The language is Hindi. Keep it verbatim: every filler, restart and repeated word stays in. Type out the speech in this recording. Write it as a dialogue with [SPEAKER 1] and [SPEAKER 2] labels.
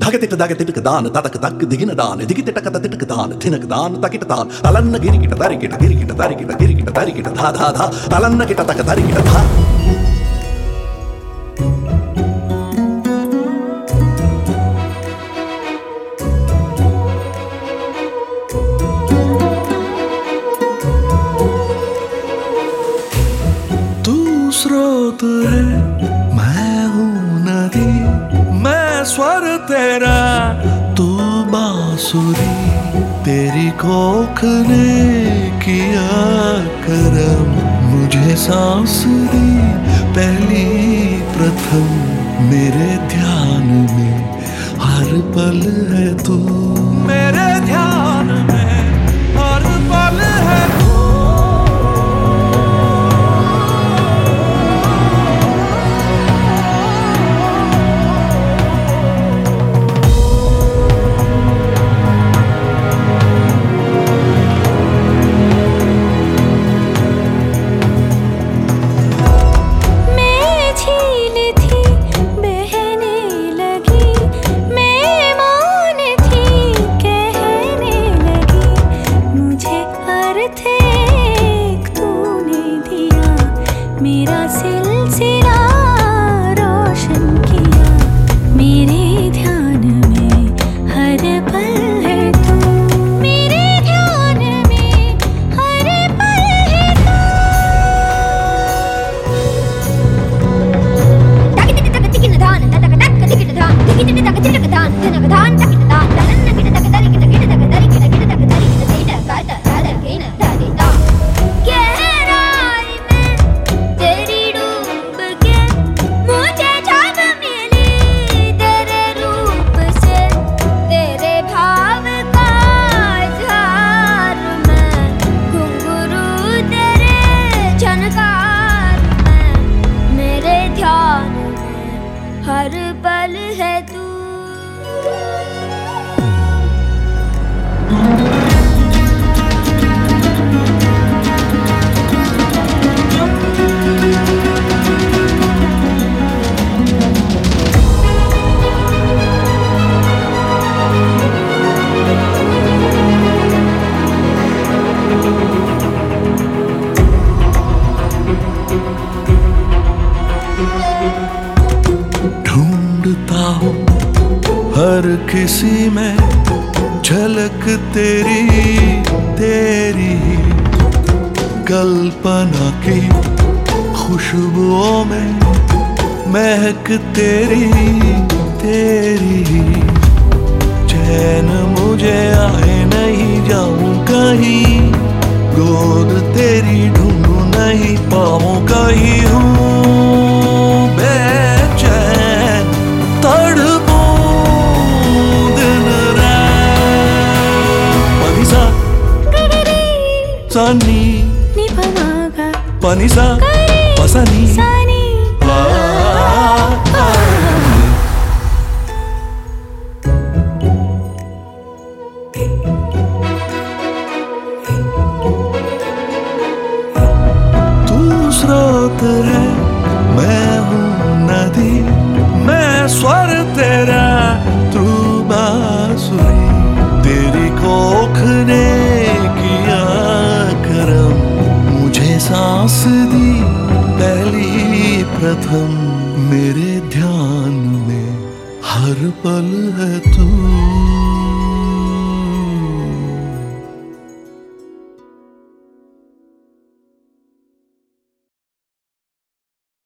[SPEAKER 1] ధగతిట ధగతిటక దాన తతక దక్ దిగిన దాన దిగితిటక తతిటక దాన ధినక దాన తకిట దాన తలన్న గిరికిట దరికిట గిరికిట దరికిట గిరికిట దరికిట ధా ధా ధా తలన్న కిట తక దరికిట ధా
[SPEAKER 2] तू स्रोत है मैं हूँ नदी मैं स्वर तेरा तू बांसुरी तेरी कोख ने किया करम मुझे सांस दी पहली प्रथम मेरे ध्यान में हर पल है तू मेरे ध्यान में हर पल है तू
[SPEAKER 3] मेरा सिलसिला रोशन किया मेरे ध्यान में हर पल है तू मेरे ध्यान में हर पल है तू तक तक तक तिकिन धान तक तक तिकिन धान तिकिन तक तिकिन धान तक धान तक धान तलन किट तक दरी किट किट तक दरी किट किट तक दरी किट तेट काट दाद केन दादी ता हर पल है तू
[SPEAKER 2] ढूंढता हूँ हर किसी में झलक तेरी तेरी कल्पना की खुशबुओं में महक तेरी तेरी चैन मुझे आए नहीं जाऊं कहीं गोद तेरी ढूंढूं नहीं पाऊं कहीं हूँ बेचैन तड़पूं दिन रात पनिसा सनी
[SPEAKER 3] नि पमागा
[SPEAKER 2] पनिसा पसनी
[SPEAKER 3] सनी
[SPEAKER 2] तू स्रोत है मैं हूँ नदी मैं स्वर तेरा तू बांसुरी तेरी कोख ने किया करम मुझे सांस दी पहली प्रथम मेरे ध्यान में हर पल है तू।